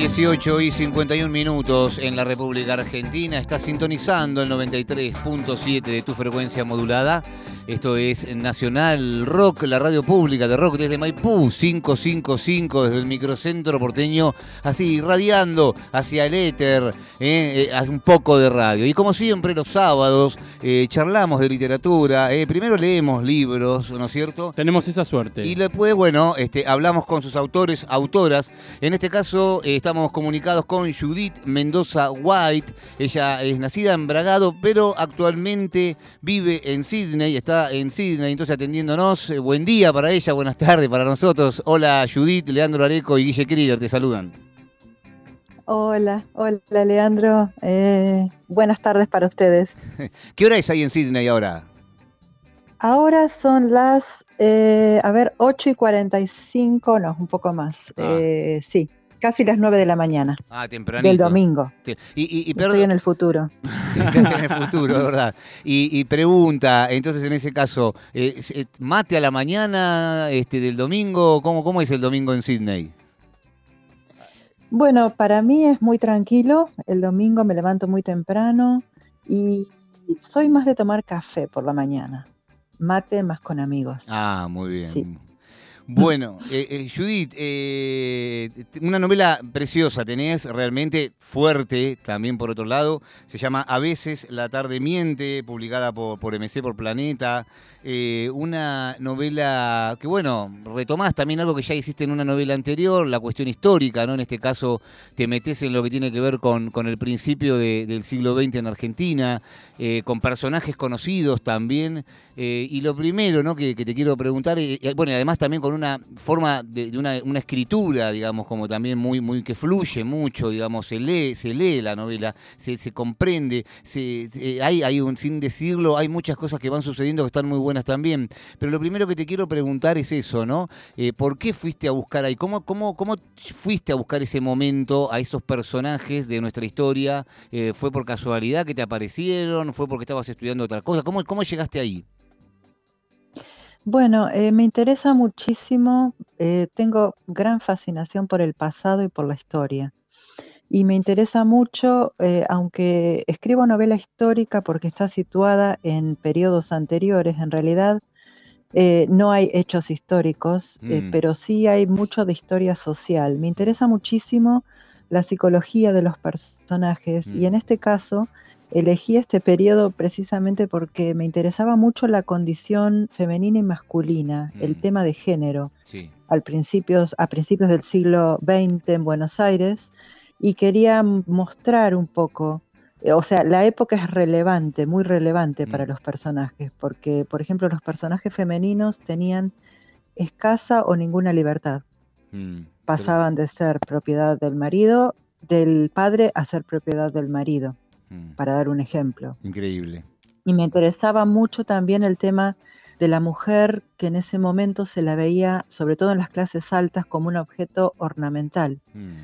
18:51 en la República Argentina. Estás sintonizando el 93.7 de tu frecuencia modulada. Esto es Nacional Rock, la radio pública de rock desde Maipú 555, desde el microcentro porteño, así irradiando hacia el éter, un poco de radio. Y como siempre los sábados charlamos de literatura, primero leemos libros, ¿no es cierto? Tenemos esa suerte. Y después, bueno, hablamos con sus autores, autoras. En este caso estamos comunicados con Judith Mendoza White. Ella es nacida en Bragado, pero actualmente vive en Sydney, está en Sydney, entonces atendiéndonos. Buen día para ella, buenas tardes para nosotros. Hola Judith, Leandro Areco y Guille Krieger te saludan. Hola Leandro, buenas tardes para ustedes. ¿Qué hora es ahí en Sydney ahora? Ahora son las, 8:45, no, un poco más, sí. Casi las 9 de la mañana. Tempranito. Del domingo. Estoy en el futuro. Estás en el futuro, ¿verdad? Y pregunta, entonces en ese caso, ¿mate a la mañana del domingo? ¿Cómo es el domingo en Sydney? Bueno, para mí es muy tranquilo. El domingo me levanto muy temprano y soy más de tomar café por la mañana. Mate más con amigos. Muy bien. Sí. Bueno, Judith, una novela preciosa tenés, realmente fuerte, también por otro lado. Se llama A veces la tarde miente, publicada por MC, por Planeta. Una novela que, bueno, retomás también algo que ya hiciste en una novela anterior, la cuestión histórica, ¿no? En este caso te metés en lo que tiene que ver con el principio del siglo XX en Argentina, con personajes conocidos también. Y lo primero, ¿no?, que te quiero preguntar, bueno, y además también con una forma de una escritura, digamos, como también muy que fluye mucho, digamos, se lee la novela, se comprende, hay sin decirlo, hay muchas cosas que van sucediendo que están muy buenas también. Pero lo primero que te quiero preguntar es eso, ¿no? ¿Por qué fuiste a buscar ahí? ¿Cómo fuiste a buscar ese momento, a esos personajes de nuestra historia? ¿Fue por casualidad que te aparecieron? ¿Fue porque estabas estudiando otra cosa? ¿Cómo llegaste ahí? Bueno, me interesa muchísimo, tengo gran fascinación por el pasado y por la historia. Y me interesa mucho, aunque escribo novela histórica porque está situada en periodos anteriores, en realidad no hay hechos históricos, pero sí hay mucho de historia social. Me interesa muchísimo la psicología de los personajes y en este caso elegí este periodo precisamente porque me interesaba mucho la condición femenina y masculina, el tema de género, sí. a principios del siglo XX en Buenos Aires, y quería mostrar un poco, la época es relevante, muy relevante para los personajes, porque, por ejemplo, los personajes femeninos tenían escasa o ninguna libertad. Pasaban de ser propiedad del marido, del padre, a ser propiedad del marido, para dar un ejemplo. Increíble. Y me interesaba mucho también el tema de la mujer, que en ese momento se la veía, sobre todo en las clases altas, como un objeto ornamental.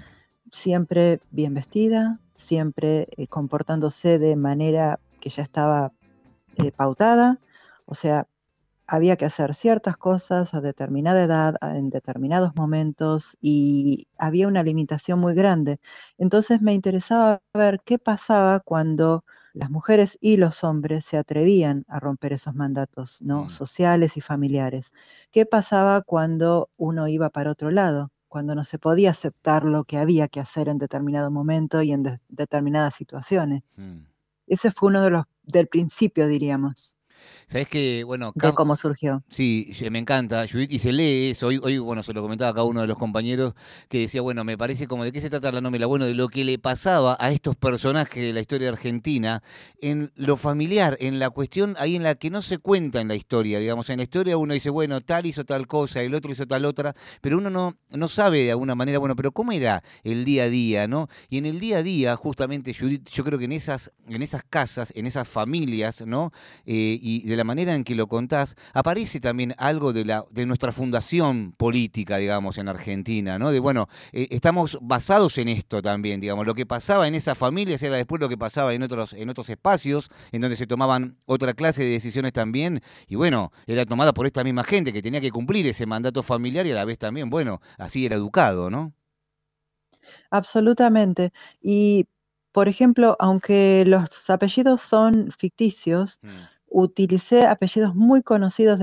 Siempre bien vestida, siempre comportándose de manera que ya estaba pautada, o sea, había que hacer ciertas cosas a determinada edad, en determinados momentos, y había una limitación muy grande. Entonces me interesaba ver qué pasaba cuando las mujeres y los hombres se atrevían a romper esos mandatos, ¿no?, sociales y familiares. ¿Qué pasaba cuando uno iba para otro lado? Cuando no se podía aceptar lo que había que hacer en determinado momento y en determinadas situaciones. Ese fue uno del principio, diríamos. ¿Sabés que, bueno, de cómo surgió? Sí, me encanta, Judith, y se lee eso. Hoy, bueno, se lo comentaba a cada uno de los compañeros que decía, bueno, me parece como de qué se trata la novela. Bueno, de lo que le pasaba a estos personajes de la historia argentina en lo familiar, en la cuestión ahí en la que no se cuenta en la historia. Digamos, en la historia uno dice, bueno, tal hizo tal cosa, el otro hizo tal otra, pero uno no sabe de alguna manera, bueno, pero ¿cómo era el día a día, no? Y en el día a día, justamente, Judith, yo creo que en esas casas, en esas familias, ¿no? Y de la manera en que lo contás, aparece también algo de nuestra fundación política, digamos, en Argentina, ¿no? De, bueno, estamos basados en esto también, digamos, lo que pasaba en esas familias era después lo que pasaba en otros espacios, en donde se tomaban otra clase de decisiones también, y bueno, era tomada por esta misma gente que tenía que cumplir ese mandato familiar y a la vez también, bueno, así era educado, ¿no? Absolutamente. Y, por ejemplo, aunque los apellidos son ficticios, utilicé apellidos muy conocidos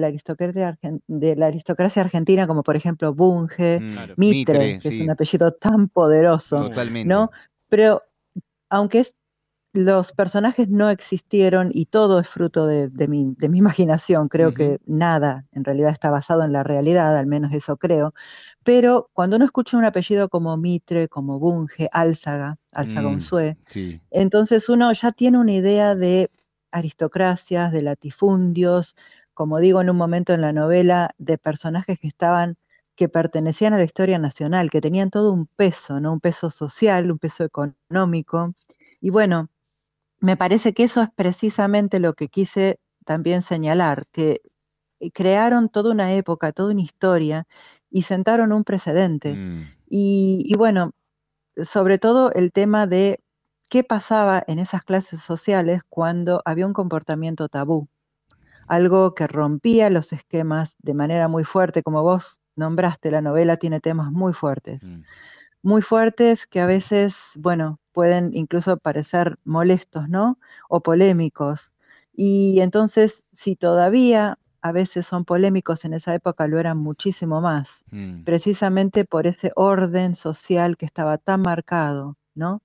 de la aristocracia argentina, como por ejemplo Bunge, Claro. Mitre, Mitre, que es un sí, apellido tan poderoso, totalmente. ¿no? Pero aunque los personajes no existieron y todo es fruto de mi imaginación. Creo Ujú. que nada en realidad está basado en la realidad, al menos eso creo. Pero cuando uno escucha un apellido como Mitre, como Bunge, Álzaga Unzué, Sí. entonces uno ya tiene una idea de aristocracias, de latifundios, como digo en un momento en la novela, de personajes que pertenecían a la historia nacional, que tenían todo un peso, ¿no? Un peso social, un peso económico. Y bueno, me parece que eso es precisamente lo que quise también señalar, que crearon toda una época, toda una historia y sentaron un precedente. Mm, Y bueno, sobre todo el tema de qué pasaba en esas clases sociales cuando había un comportamiento tabú, algo que rompía los esquemas de manera muy fuerte, como vos nombraste, la novela tiene temas mm, muy fuertes que a veces, bueno, pueden incluso parecer molestos, ¿no? O polémicos. Y entonces, si todavía a veces son polémicos, en esa época lo eran muchísimo más, mm. precisamente por ese orden social que estaba tan marcado, ¿no?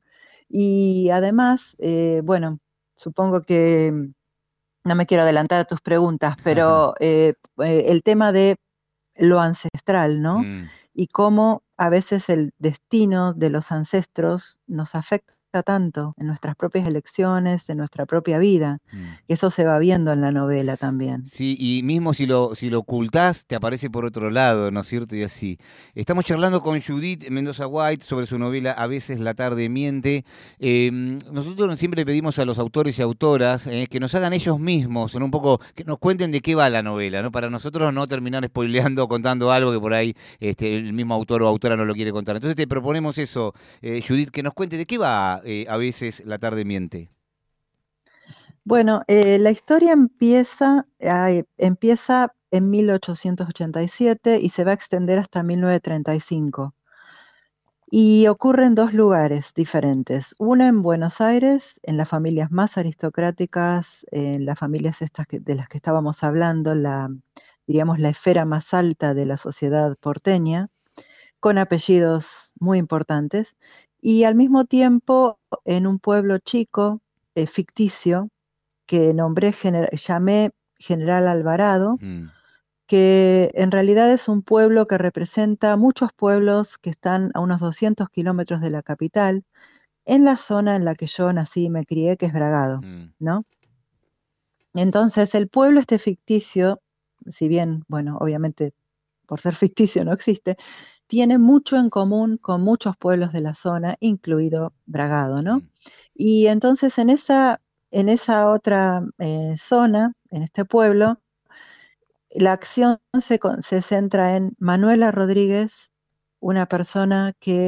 Y además, bueno, supongo que no me quiero adelantar a tus preguntas, pero el tema de lo ancestral, ¿no? Mm. Y cómo a veces el destino de los ancestros nos afecta tanto en nuestras propias elecciones, en nuestra propia vida, Mm. que eso se va viendo en la novela también. Sí, y mismo si lo ocultás, te aparece por otro lado, ¿no es cierto? Y así. Estamos charlando con Judith Mendoza White sobre su novela A veces la tarde miente. Nosotros siempre le pedimos a los autores y autoras que nos hagan ellos mismos, un poco, que nos cuenten de qué va la novela, ¿no? Para nosotros no terminar spoileando, contando algo que por ahí el mismo autor o autora no lo quiere contar. Entonces te proponemos eso, Judith, que nos cuente de qué va A veces la tarde miente. Bueno, la historia empieza en 1887 y se va a extender hasta 1935. Y ocurre en dos lugares diferentes. Una en Buenos Aires, en las familias más aristocráticas, en las familias estas de las que estábamos hablando, diríamos la esfera más alta de la sociedad porteña, con apellidos muy importantes. Y al mismo tiempo en un pueblo chico, ficticio, que llamé General Alvarado, Mm, que en realidad es un pueblo que representa muchos pueblos que están a unos 200 kilómetros de la capital, en la zona en la que yo nací y me crié, que es Bragado, mm, ¿no? Entonces, el pueblo este ficticio, si bien, bueno, obviamente por ser ficticio no existe, tiene mucho en común con muchos pueblos de la zona, incluido Bragado, ¿no? mm, Y entonces en esa otra zona, en este pueblo, la acción se centra en Manuela Rodríguez, una persona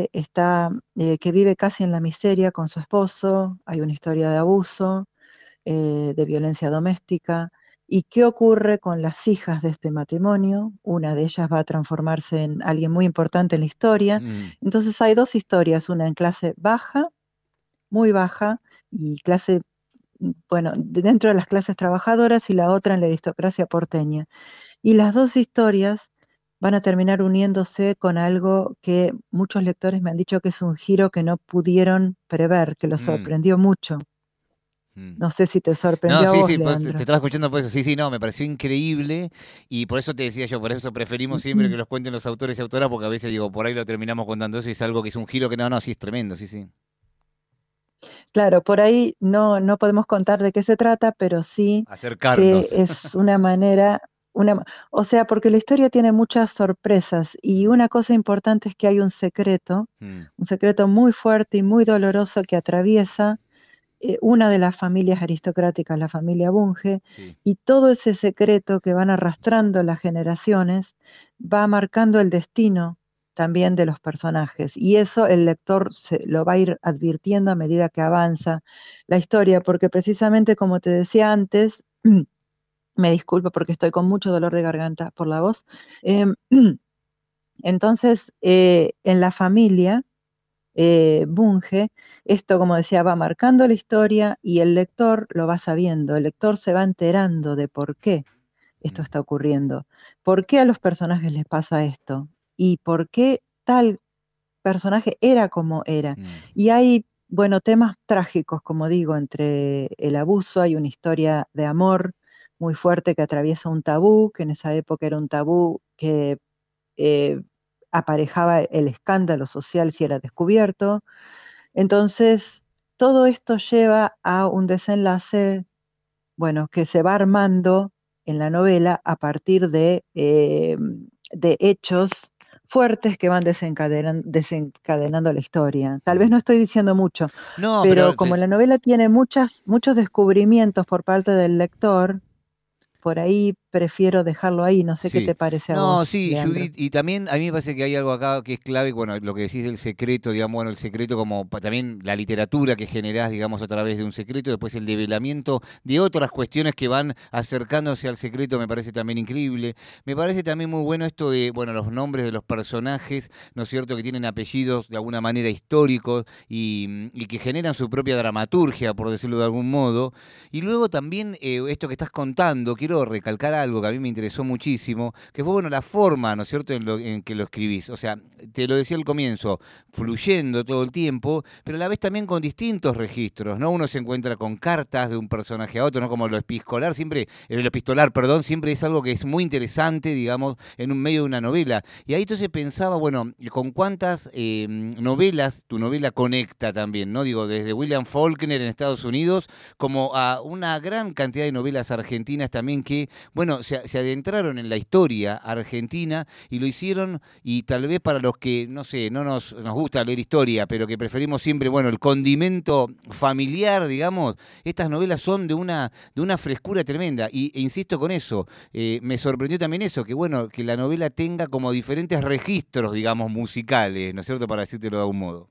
que vive casi en la miseria con su esposo, hay una historia de abuso, de violencia doméstica, y qué ocurre con las hijas de este matrimonio. Una de ellas va a transformarse en alguien muy importante en la historia. mm. Entonces hay dos historias, una en clase baja, muy baja, y clase, bueno, dentro de las clases trabajadoras, y la otra en la aristocracia porteña. Y las dos historias van a terminar uniéndose con algo que muchos lectores me han dicho que es un giro que no pudieron prever, que los Mm, sorprendió mucho. mm. No sé si te No, sorprendió a sí, vos, sí, pues, te Leandro. estaba escuchando por eso. Sí, sí, no, me pareció increíble y por eso te decía yo, por eso preferimos siempre que los cuenten los autores y autoras, porque a veces digo, por ahí lo terminamos contando eso y es algo que es un giro que no, no, sí es tremendo, sí, sí. Claro, por ahí no podemos contar de qué se trata, pero sí que Acercarnos. es una manera, o sea, porque la historia tiene muchas sorpresas y Mm, una cosa importante es que hay mm, un secreto muy fuerte y muy doloroso que atraviesa una de las familias aristocráticas, la familia Bunge, sí. y todo ese secreto que van arrastrando las generaciones va marcando el destino también de los personajes. Y eso el lector lo va a ir advirtiendo a medida que avanza la historia, porque precisamente como te decía antes, me disculpo porque estoy con mucho dolor de garganta por la voz, entonces en la familia Bunge, esto, como decía, va marcando la historia y el lector lo va sabiendo, el lector se va enterando de por qué esto está ocurriendo, por qué a los personajes les pasa esto y por qué tal personaje era como era. Y hay, bueno, temas trágicos, como digo, entre el abuso, hay una historia de amor muy fuerte que atraviesa un tabú, que en esa época era un tabú que eh, aparejaba el escándalo social si era descubierto. Entonces, todo esto lleva a un desenlace, bueno, que se va armando en la novela a partir de hechos fuertes que van desencadenando la historia. Tal vez no estoy diciendo mucho, No, pero pero como la novela tiene muchos descubrimientos por parte del lector, por ahí prefiero dejarlo ahí. No sé qué sí, te parece a no, vos, sí, Leandro. Judith, y también a mí me parece que hay algo acá que es clave, bueno, lo que decís del secreto, digamos, bueno, el secreto como también la literatura que generás, digamos, a través de un secreto, después el develamiento de otras cuestiones que van acercándose al secreto, me parece también increíble. Me parece también muy bueno esto de, bueno, los nombres de los personajes, ¿no es cierto?, que tienen apellidos de alguna manera históricos y que generan su propia dramaturgia, por decirlo de algún modo. Y luego también esto que estás contando, quiero recalcar algo que a mí me interesó muchísimo, que fue, bueno, la forma, ¿no es cierto?, en que lo escribís. O sea, te lo decía al comienzo, fluyendo todo el tiempo, pero a la vez también con distintos registros, ¿no? Uno se encuentra con cartas de un personaje a otro, ¿no? Como lo epistolar, perdón, siempre es algo que es muy interesante, digamos, en un medio de una novela. Y ahí entonces pensaba, bueno, con cuántas novelas tu novela conecta también, ¿no? Digo, desde William Faulkner en Estados Unidos como a una gran cantidad de novelas argentinas también que, bueno, se adentraron en la historia argentina y lo hicieron, y tal vez para los que, no sé, no nos gusta leer historia, pero que preferimos siempre, bueno, el condimento familiar, digamos, estas novelas son de una frescura tremenda. E insisto con eso, me sorprendió también eso, que bueno, que la novela tenga como diferentes registros, digamos, musicales, ¿no es cierto?, para decírtelo de algún modo.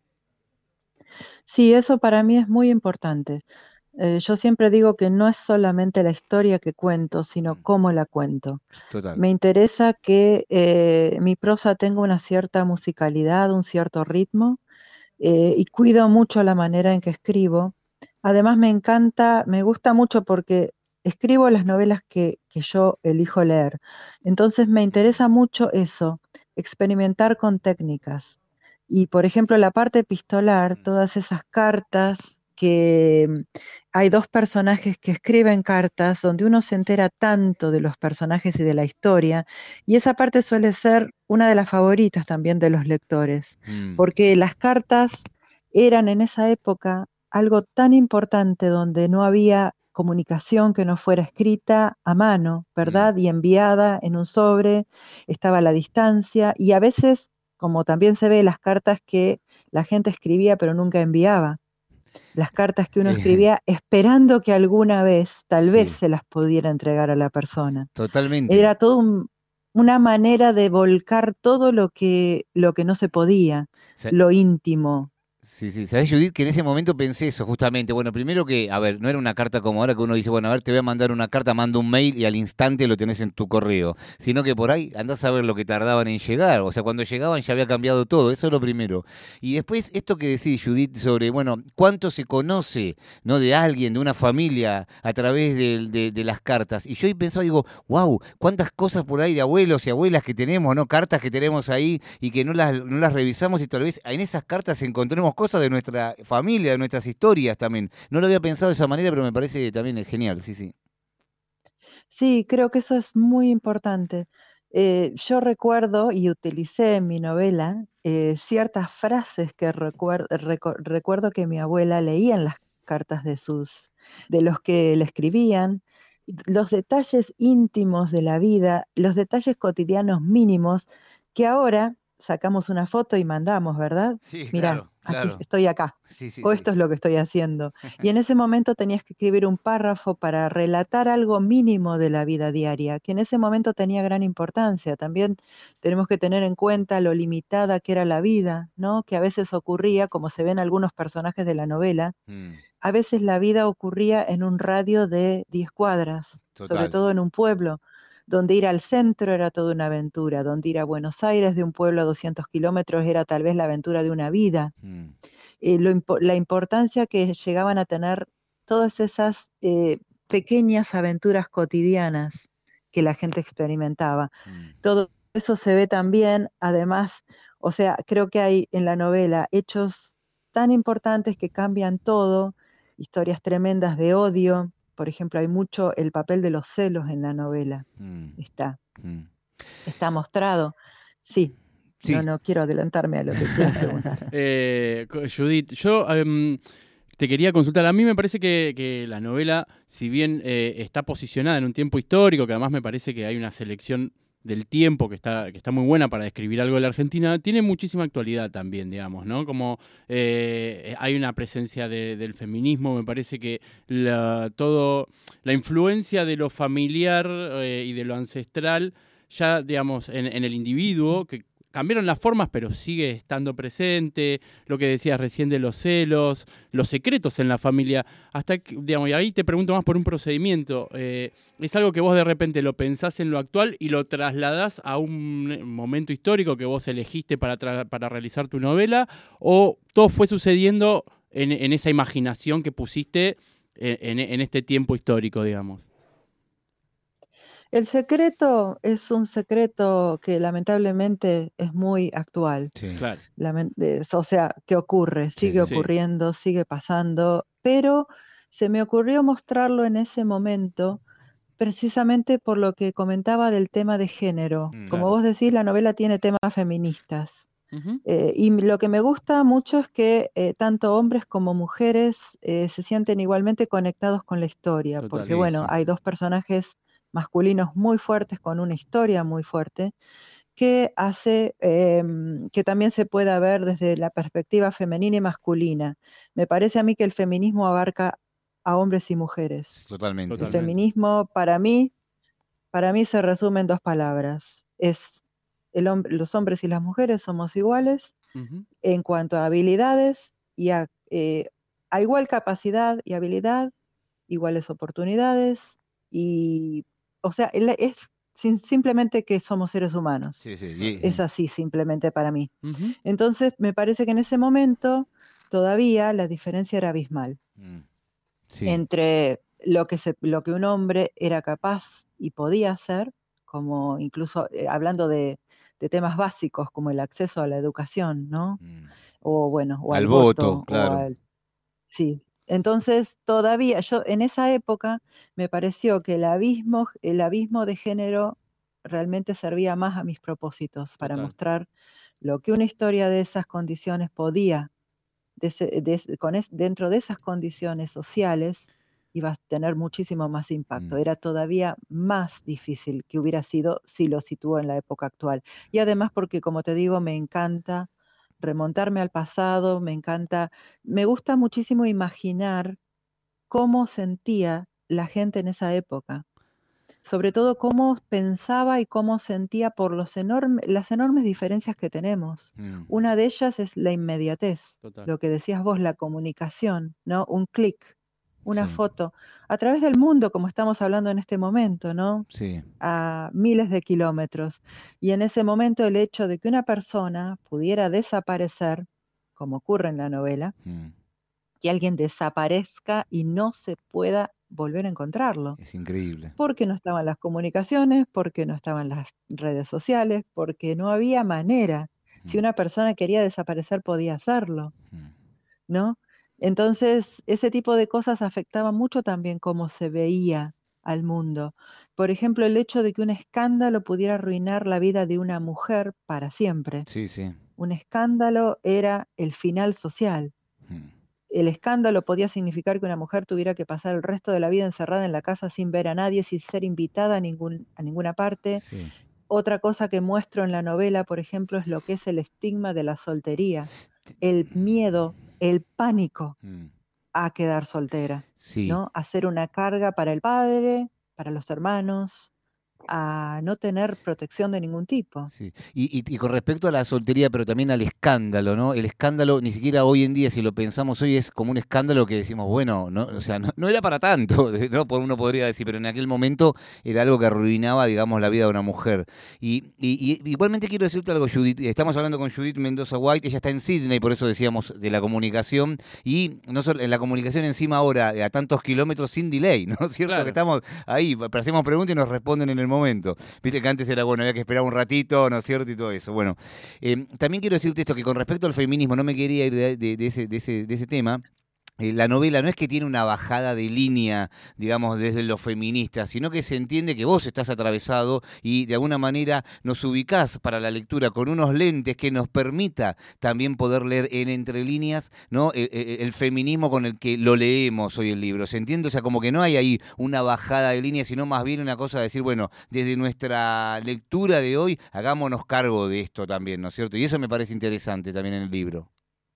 Sí, eso para mí es muy importante. Yo siempre digo que no es solamente la historia que cuento, sino cómo la cuento. Total. Me interesa que mi prosa tenga una cierta musicalidad, un cierto ritmo, y cuido mucho la manera en que escribo. Además, me gusta mucho porque escribo las novelas que yo elijo leer. Entonces, me interesa mucho eso, experimentar con técnicas. Y, por ejemplo, la parte epistolar, todas esas cartas que hay dos personajes que escriben cartas donde uno se entera tanto de los personajes y de la historia, y esa parte suele ser una de las favoritas también de los lectores, Mm. porque las cartas eran en esa época algo tan importante donde no había comunicación que no fuera escrita a mano, Mm. ¿verdad? Y enviada en un sobre, estaba a la distancia, y a veces, como también se ve, las cartas que la gente escribía pero nunca enviaba, las cartas que uno Eh, escribía esperando que alguna vez, tal vez, sí, se las pudiera entregar a la persona. totalmente. Era todo una manera de volcar todo lo que no se podía, lo íntimo. Sí, sí, sabés, Judith, que en ese momento pensé eso, justamente. Bueno, primero que, a ver, no era una carta como ahora que uno dice, bueno, a ver, te voy a mandar una carta, mando un mail y al instante lo tenés en tu correo. Sino que por ahí andás a ver lo que tardaban en llegar. O sea, cuando llegaban ya había cambiado todo, eso es lo primero. Y después, esto que decís, Judith, sobre, bueno, cuánto se conoce, ¿no? De alguien, de una familia, a través de las cartas. Y yo ahí pensaba, digo, wow, cuántas cosas por ahí de abuelos y abuelas que tenemos, ¿no? Cartas que tenemos ahí y que no las revisamos y tal vez en esas cartas encontremos cosas de nuestra familia, de nuestras historias también. No lo había pensado de esa manera, pero me parece también genial, sí, sí. Sí, creo que eso es muy importante. Yo recuerdo y utilicé en mi novela ciertas frases que recuerdo que mi abuela leía en las cartas de los que le escribían, y los detalles íntimos de la vida, los detalles cotidianos mínimos que ahora sacamos una foto y mandamos, ¿verdad? Sí, Mirá, claro, aquí claro. estoy acá, Sí, sí, o sí. esto es lo que estoy haciendo. Y en ese momento tenías que escribir un párrafo para relatar algo mínimo de la vida diaria, que en ese momento tenía gran importancia. También tenemos que tener en cuenta lo limitada que era la vida, ¿no? Que a veces ocurría, como se ven algunos personajes de la novela, Mm, a veces la vida ocurría en un radio de 10 cuadras, sobre total. todo en un pueblo. donde ir al centro era toda una aventura, donde ir a Buenos Aires de un pueblo a 200 kilómetros era tal vez la aventura de una vida. La importancia que llegaban a tener todas esas pequeñas aventuras cotidianas que la gente experimentaba. Todo eso se ve también, además, o sea, creo que hay en la novela hechos tan importantes que cambian todo, historias tremendas de odio. Por ejemplo, hay mucho el papel de los celos en la novela. Está mostrado. Sí. Sí. No quiero adelantarme a lo que quieras preguntar. Judith, yo te quería consultar. A mí me parece que la novela, si bien está posicionada en un tiempo histórico, que además me parece que hay una selección del tiempo que está muy buena para describir algo de la Argentina, tiene muchísima actualidad también, digamos, ¿no? Como hay una presencia del feminismo, me parece que la influencia de lo familiar y de lo ancestral, ya, digamos, en el individuo, que cambiaron las formas, pero sigue estando presente, lo que decías recién de los celos, los secretos en la familia, hasta que, digamos, y ahí te pregunto más por un procedimiento, ¿es algo que vos de repente lo pensás en lo actual y lo trasladás a un momento histórico que vos elegiste para realizar tu novela, o todo fue sucediendo en esa imaginación que pusiste en este tiempo histórico, digamos? El secreto es un secreto que lamentablemente es muy actual. Sí. Claro. O sea, que ocurre, sigue ocurriendo, sigue pasando, pero se me ocurrió mostrarlo en ese momento precisamente por lo que comentaba del tema de género. Como vos decís, la novela tiene temas feministas. Y lo que me gusta mucho es que tanto hombres como mujeres se sienten igualmente conectados con la historia, porque bueno, hay dos personajes masculinos muy fuertes con una historia muy fuerte que hace que también se pueda ver desde la perspectiva femenina y masculina. Me parece a mí que el feminismo abarca a hombres y mujeres. Totalmente. El feminismo para mí se resume en dos palabras. Es los hombres y las mujeres somos iguales en cuanto a habilidades y a igual capacidad y habilidad, iguales oportunidades y, o sea, es simplemente que somos seres humanos. Es así simplemente para mí. Entonces, me parece que en ese momento todavía la diferencia era abismal entre lo que un hombre era capaz y podía hacer, como incluso hablando de temas básicos como el acceso a la educación, ¿no? O bueno, o al voto, claro. Sí. Entonces, todavía yo en esa época me pareció que el abismo de género realmente servía más a mis propósitos para mostrar lo que una historia de esas condiciones podía, dentro de esas condiciones sociales, iba a tener muchísimo más impacto. Era todavía más difícil que hubiera sido si lo sitúo en la época actual. Y además porque, como te digo, me encanta remontarme al pasado, me gusta muchísimo imaginar cómo sentía la gente en esa época, sobre todo cómo pensaba y cómo sentía por las enormes diferencias que tenemos. Una de ellas es la inmediatez, lo que decías vos, la comunicación, ¿no? Un clic, una foto, a través del mundo, como estamos hablando en este momento, ¿no? A miles de kilómetros. Y en ese momento el hecho de que una persona pudiera desaparecer, como ocurre en la novela, que alguien desaparezca y no se pueda volver a encontrarlo. Es increíble. Porque no estaban las comunicaciones, porque no estaban las redes sociales, porque no había manera. Si una persona quería desaparecer, podía hacerlo, ¿no? Entonces, ese tipo de cosas afectaban mucho también cómo se veía al mundo. Por ejemplo, el hecho de que un escándalo pudiera arruinar la vida de una mujer para siempre. Un escándalo era el final social. El escándalo podía significar que una mujer tuviera que pasar el resto de la vida encerrada en la casa sin ver a nadie, sin ser invitada a ninguna parte. Otra cosa que muestro en la novela, por ejemplo, es lo que es el estigma de la soltería, el miedo, el pánico a quedar soltera, ¿no? A ser una carga para el padre, para los hermanos, a no tener protección de ningún tipo. Sí. Y con respecto a la soltería, pero también al escándalo, ¿no? El escándalo, ni siquiera hoy en día, si lo pensamos hoy, es como un escándalo que decimos, bueno, no, o sea, no era para tanto, ¿no? Uno podría decir, pero en aquel momento era algo que arruinaba, digamos, la vida de una mujer. Y igualmente quiero decirte algo, Judith. Estamos hablando con Judith Mendoza White, ella está en Sydney, por eso decíamos de la comunicación, y no solo en la comunicación encima ahora, a tantos kilómetros sin delay, ¿no es cierto? Claro. Que estamos ahí, pero hacemos preguntas y nos responden en el momento. Viste que antes era, bueno, había que esperar un ratito, ¿no es cierto? Y todo eso. Bueno, también quiero decirte esto, que con respecto al feminismo, no me quería ir de ese tema. La novela no es que tiene una bajada de línea, digamos, desde los feministas, sino que se entiende que vos estás atravesado y de alguna manera nos ubicás para la lectura con unos lentes que nos permita también poder leer en entre líneas, ¿no? El feminismo con el que lo leemos hoy el libro. ¿Se entiende? O sea, como que no hay ahí una bajada de línea, sino más bien una cosa de decir, bueno, desde nuestra lectura de hoy, hagámonos cargo de esto también, ¿no es cierto? Y eso me parece interesante también en el libro.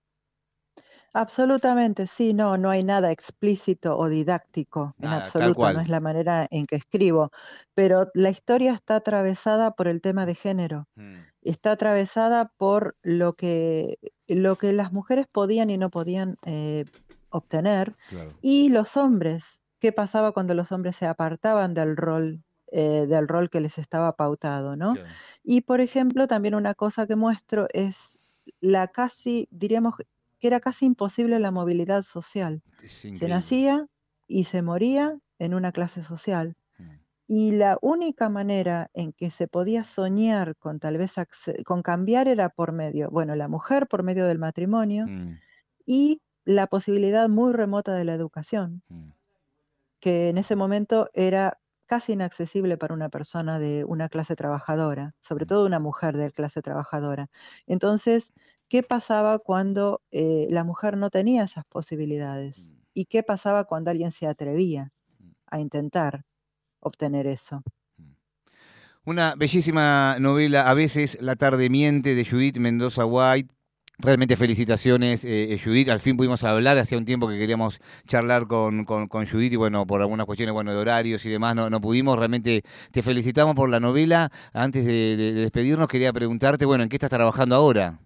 Absolutamente, sí, no hay nada explícito o didáctico, en Nada, tal absoluto, no cual. es la manera en que escribo, pero la historia está atravesada por el tema de género, Mm, está atravesada por lo que las mujeres podían y no podían obtener, claro, y los hombres, qué pasaba cuando los hombres se apartaban del rol que les estaba pautado, ¿no? claro. Y por ejemplo, también una cosa que muestro es diríamos, que era casi imposible la movilidad social. Es Se increíble. nacía y se moría en una clase social. Mm, Y la única manera en que se podía soñar con tal vez con cambiar era bueno, la mujer por medio del matrimonio mm, y la posibilidad muy remota de la educación, mm. que en ese momento era casi inaccesible para una persona de una clase trabajadora, sobre Mm, todo una mujer de clase trabajadora. Entonces, ¿qué pasaba cuando la mujer no tenía esas posibilidades? mm, ¿Y qué pasaba cuando alguien se atrevía mm, a intentar obtener eso? mm. Una bellísima novela, A veces la tarde miente, de Judith Mendoza White. Realmente felicitaciones, Judith. Al fin pudimos hablar, hacía un tiempo que queríamos charlar con Judith y bueno, por algunas cuestiones bueno, de horarios y demás, no pudimos. Realmente te felicitamos por la novela. Antes de despedirnos, quería preguntarte, bueno, ¿en qué estás trabajando ahora?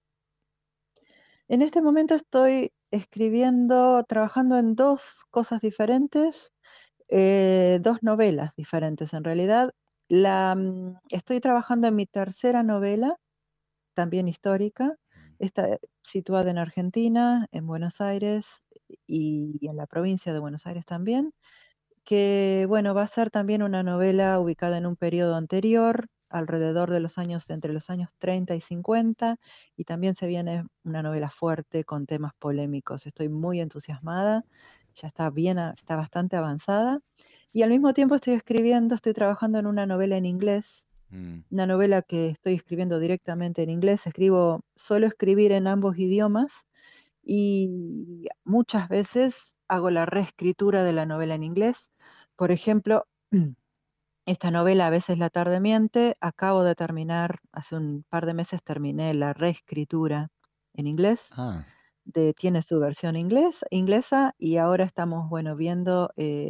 En este momento estoy trabajando en dos cosas diferentes, dos novelas diferentes en realidad. Estoy trabajando en mi tercera novela, también histórica. Está situada en Argentina, en Buenos Aires y en la provincia de Buenos Aires también, que bueno, va a ser también una novela ubicada en un periodo anterior, alrededor de entre los años 30 y 50, y también se viene una novela fuerte con temas polémicos. Estoy muy entusiasmada, ya está está bastante avanzada, y al mismo tiempo estoy trabajando en una novela en inglés, Mm, una novela que estoy escribiendo directamente en inglés. Suelo escribir en ambos idiomas y muchas veces hago la reescritura de la novela en inglés. Por ejemplo, esta novela, A veces la tarde miente, acabo de terminar, hace un par de meses terminé la reescritura en inglés. ah, Tiene su versión inglesa y ahora estamos, bueno, viendo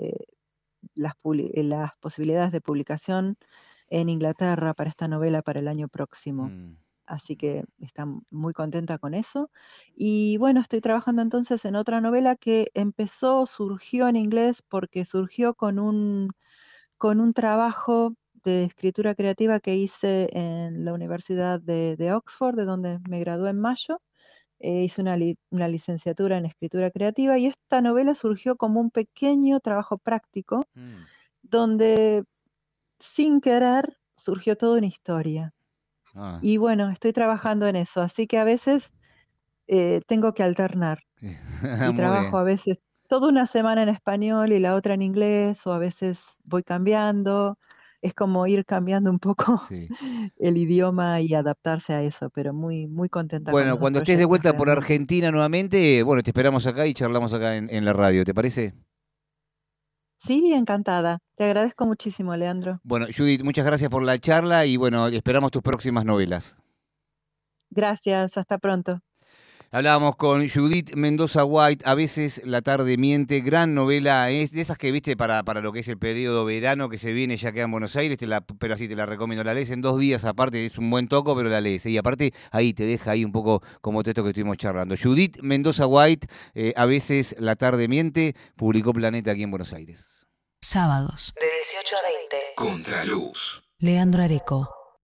las posibilidades de publicación en Inglaterra para esta novela para el año próximo. mm, Así que está muy contenta con eso. Y bueno, estoy trabajando entonces en otra novela que surgió en inglés porque surgió con un trabajo de escritura creativa que hice en la Universidad de Oxford, de donde me gradué en mayo. Hice una licenciatura en escritura creativa y esta novela surgió como un pequeño trabajo práctico mm. donde sin querer surgió toda una historia. Ah. Y bueno, estoy trabajando en eso, así que a veces tengo que alternar y Muy trabajo bien. a veces toda una semana en español y la otra en inglés, o a veces voy cambiando. Es como ir cambiando un poco Sí. el idioma y adaptarse a eso, pero muy, muy contenta con Bueno, los dos cuando estés de proyectos vuelta por realmente. Argentina nuevamente, bueno, te esperamos acá y charlamos acá en la radio, ¿te parece? Sí, encantada. Te agradezco muchísimo, Leandro. Bueno, Judith, muchas gracias por la charla y bueno, esperamos tus próximas novelas. Gracias, hasta pronto. Hablábamos con Judith Mendoza White, A veces la tarde miente, gran novela, es de esas que viste para lo que es el periodo verano que se viene ya queda en Buenos Aires, pero así te la recomiendo, la lees en 2 días, aparte es un buen toco, pero la lees, y aparte ahí te deja ahí un poco como texto que estuvimos charlando. Judith Mendoza White, A veces la tarde miente, publicó Planeta aquí en Buenos Aires. Sábados, de 18 a 20. Contraluz. Leandro Areco.